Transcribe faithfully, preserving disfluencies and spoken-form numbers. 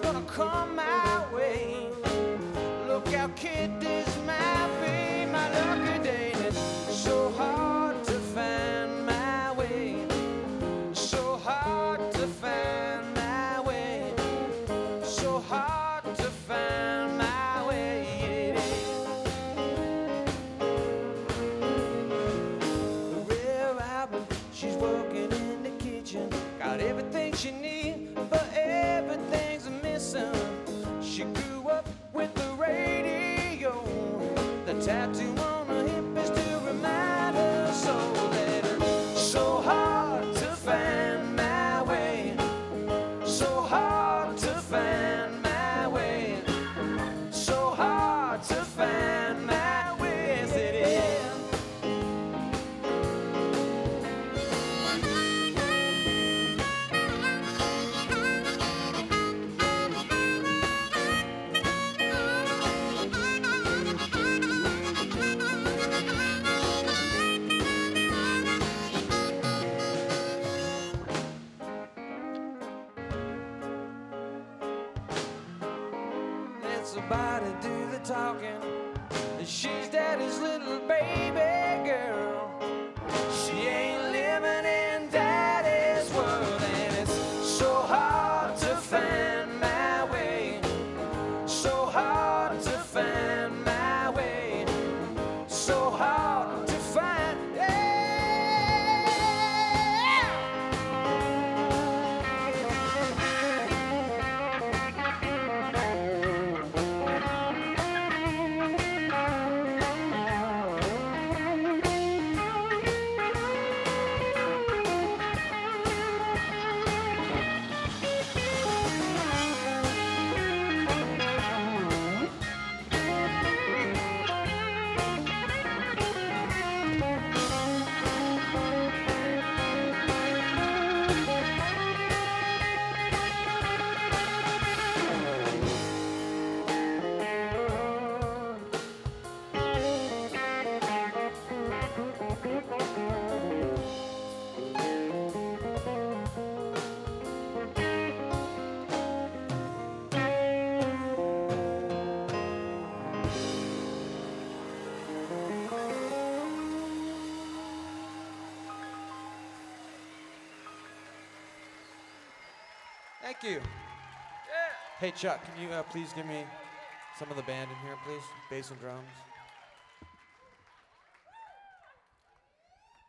gonna come my way. Look out, kid, this might be my lucky day. It's so hard to find my way, so hard to find my way, so hard to find my way. It is. Red Robin, she's working in the kitchen, got everything she needs, but everything's missing. She grew up with the radio, the tattoo on her hip is to remind her so that it's so hard to find my way, so hard to find my way, so hard to find my way. Yes, it is. Somebody do the talking. She's daddy's little baby girl. She ain't living in daddy's world, and it's so hard to find my way, so hard to find my way, so hard to find. Thank you. Yeah. Hey, Chuck, can you uh, please give me some of the band in here, please? Bass and drums.